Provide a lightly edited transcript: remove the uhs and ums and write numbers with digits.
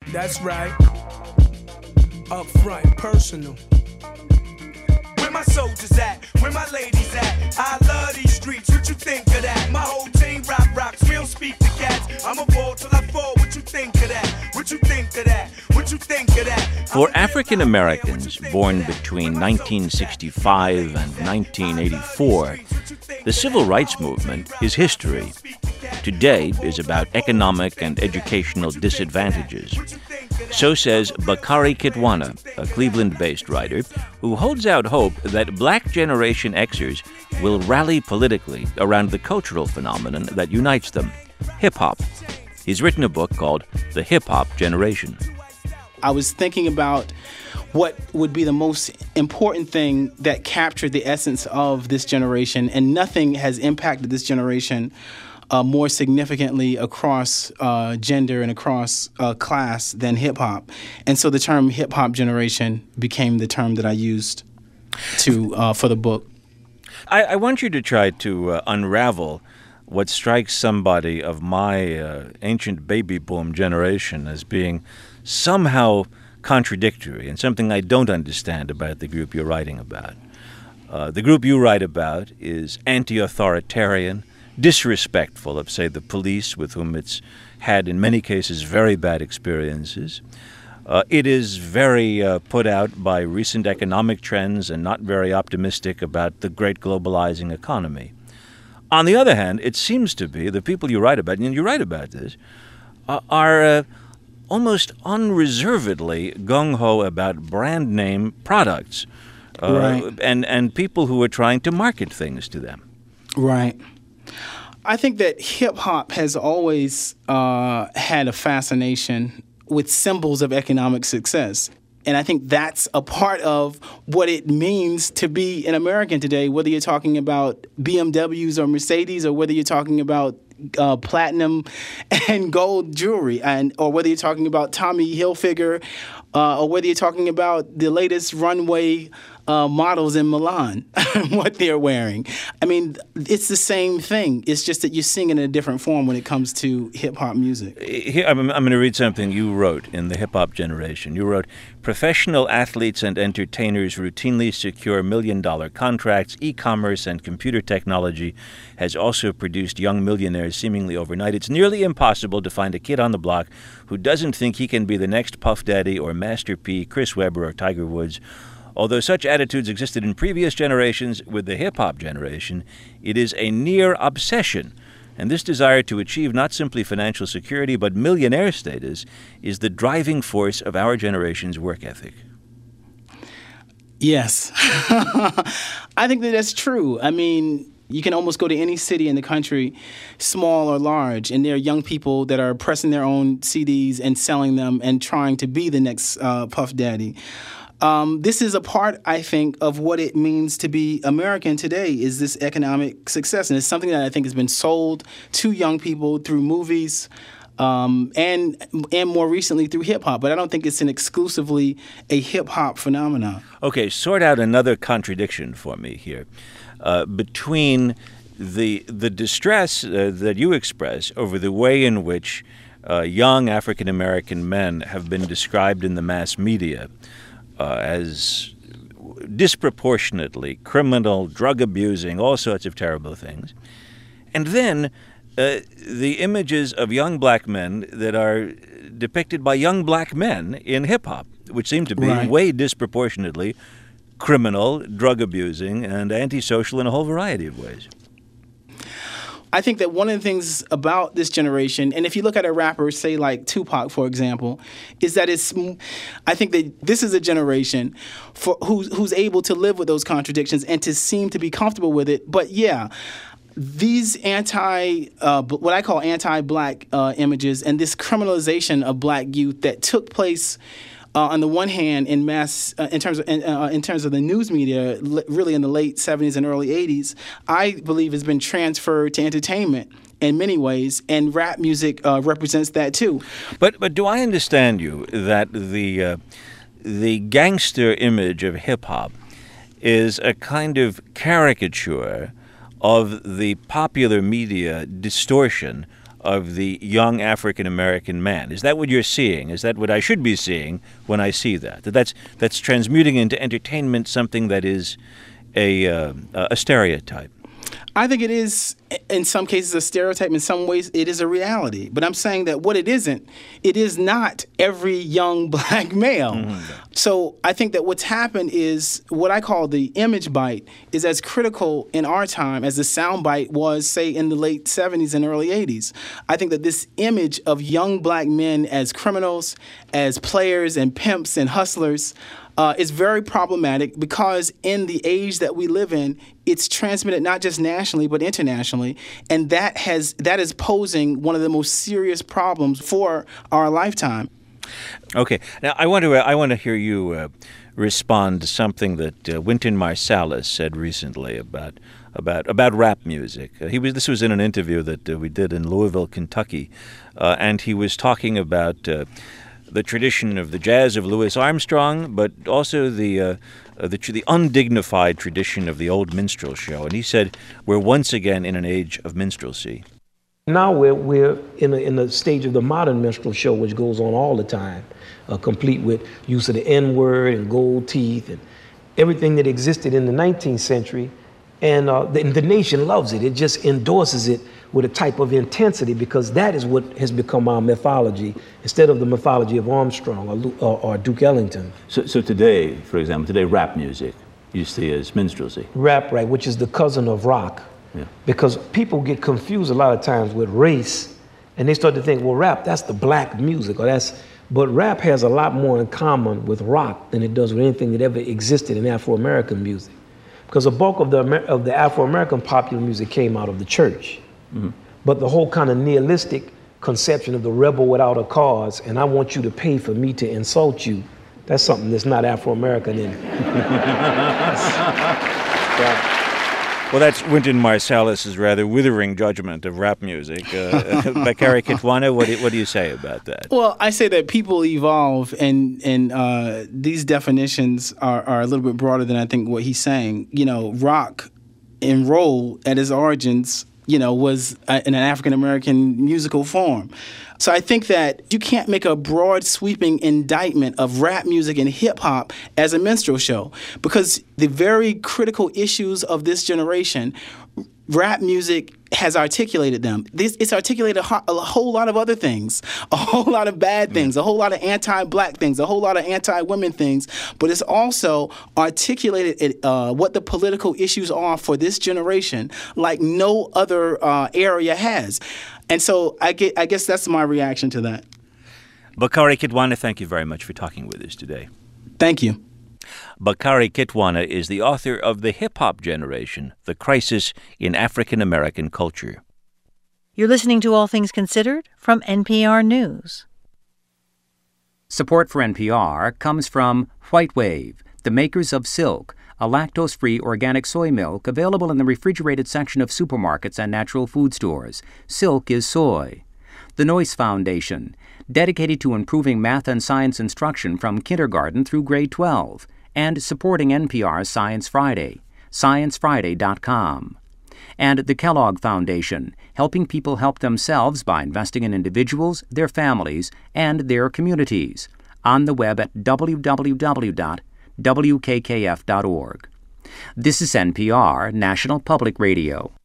That's right. Up front, personal. Where my soldiers at? Where my ladies at? I love these streets. What you think of that? My whole team rocks. We don't speak to cats. I'm a ball till I fall. What you think of that? What you think of that? What you think of that? For African Americans born between 1965 and 1984, the civil rights movement is history. Today is about economic and educational disadvantages. So says Bakari Kitwana, a Cleveland-based writer, who holds out hope that Black Generation Xers will rally politically around the cultural phenomenon that unites them, hip-hop. He's written a book called The Hip-Hop Generation. I was thinking about what would be the most important thing that captured the essence of this generation, and nothing has impacted this generation more significantly across gender and across class than hip-hop. And so the term hip-hop generation became the term that I used for the book. I want you to try to unravel what strikes somebody of my ancient baby boom generation as being somehow contradictory and something I don't understand about the group you're writing about. The group you write about is anti-authoritarian, disrespectful of, say, the police, with whom it's had, in many cases, very bad experiences. It is very put out by recent economic trends and not very optimistic about the great globalizing economy. On the other hand, it seems to be the people you write about, and you write about this, are almost unreservedly gung-ho about brand name products, right. and people who are trying to market things to them. Right. I think that hip-hop has always had a fascination with symbols of economic success. And I think that's a part of what it means to be an American today, whether you're talking about BMWs or Mercedes, or whether you're talking about platinum and gold jewelry, or whether you're talking about Tommy Hilfiger, or whether you're talking about the latest runway models in Milan, what they're wearing. I mean, it's the same thing. It's just that you're seeing it in a different form when it comes to hip-hop music. Here, I'm going to read something you wrote in The Hip-Hop Generation. You wrote, "Professional athletes and entertainers routinely secure million-dollar contracts. E-commerce and computer technology has also produced young millionaires seemingly overnight. It's nearly impossible to find a kid on the block who doesn't think he can be the next Puff Daddy or Master P, Chris Webber or Tiger Woods. Although such attitudes existed in previous generations, with the hip-hop generation, it is a near obsession. And this desire to achieve not simply financial security, but millionaire status is the driving force of our generation's work ethic." Yes. I think that that's true. I mean, you can almost go to any city in the country, small or large, and there are young people that are pressing their own CDs and selling them and trying to be the next Puff Daddy. This is a part, I think, of what it means to be American today, is this economic success. And it's something that I think has been sold to young people through movies and more recently through hip-hop. But I don't think it's an exclusively a hip-hop phenomenon. Okay, sort out another contradiction for me here. Between the distress that you express over the way in which young African-American men have been described in the mass media as disproportionately criminal, drug-abusing, all sorts of terrible things. And then the images of young black men that are depicted by young black men in hip-hop, which seem to be way disproportionately criminal, drug-abusing, and antisocial in a whole variety of ways. I think that one of the things about this generation, and if you look at a rapper, say like Tupac, for example, is that I think that this is a generation who's able to live with those contradictions and to seem to be comfortable with it. But yeah, these what I call anti-black images and this criminalization of black youth that took place on the one hand, in terms of the news media, really in the late 70s and early 80s, I believe has been transferred to entertainment in many ways, and rap music represents that too. But do I understand you that the gangster image of hip hop is a kind of caricature of the popular media distortion of the young African American man. Is that what you're seeing? Is that what I should be seeing when I see that? That's transmuting into entertainment something that is a stereotype. I think it is, in some cases, a stereotype. In some ways, it is a reality. But I'm saying that what it isn't, it is not every young black male. Mm-hmm. So I think that what's happened is what I call the image bite is as critical in our time as the sound bite was, say, in the late 70s and early 80s. I think that this image of young black men as criminals, as players and pimps and hustlers, is very problematic because in the age that we live in, it's transmitted not just nationally but internationally, and that is posing one of the most serious problems for our lifetime. Okay, now I want to hear you respond to something that Wynton Marsalis said recently about rap music. This was in an interview that we did in Louisville, Kentucky, and he was talking about the tradition of the jazz of Louis Armstrong, but also the undignified tradition of the old minstrel show. And he said, we're once again in an age of minstrelsy. Now we're in a stage of the modern minstrel show, which goes on all the time, complete with use of the N-word and gold teeth and everything that existed in the 19th century. And the nation loves it. It just endorses it with a type of intensity because that is what has become our mythology instead of the mythology of Armstrong or Duke Ellington. So today, for example, rap music you see as minstrelsy. Rap, right, which is the cousin of rock. Yeah. Because people get confused a lot of times with race and they start to think, well, rap, that's the black music but rap has a lot more in common with rock than it does with anything that ever existed in Afro-American music. Because the bulk of the Afro-American popular music came out of the church. Mm-hmm. But the whole kind of nihilistic conception of the rebel without a cause, and I want you to pay for me to insult you, that's something that's not Afro-American in it. Well, that's Wynton Marsalis's rather withering judgment of rap music. Bakari Kitwana, what do you say about that? Well, I say that people evolve, and these definitions are a little bit broader than I think what he's saying. You know, rock and roll at its origins, was an African-American musical form. So I think that you can't make a broad sweeping indictment of rap music and hip-hop as a minstrel show because the very critical issues of this generation, rap music has articulated them. It's articulated a whole lot of other things, a whole lot of bad things, a whole lot of anti-black things, a whole lot of anti-women things, but it's also articulated what the political issues are for this generation like no other area has. And so I guess that's my reaction to that. Bakari Kitwana, thank you very much for talking with us today. Thank you. Bakari Kitwana is the author of The Hip-Hop Generation, The Crisis in African American Culture. You're listening to All Things Considered from NPR News. Support for NPR comes from White Wave, the makers of Silk, a lactose-free organic soy milk available in the refrigerated section of supermarkets and natural food stores. Silk is soy. The Noyce Foundation, dedicated to improving math and science instruction from kindergarten through grade 12, and supporting NPR's Science Friday, sciencefriday.com. And the Kellogg Foundation, helping people help themselves by investing in individuals, their families, and their communities. On the web at www.wkkf.org. This is NPR, National Public Radio.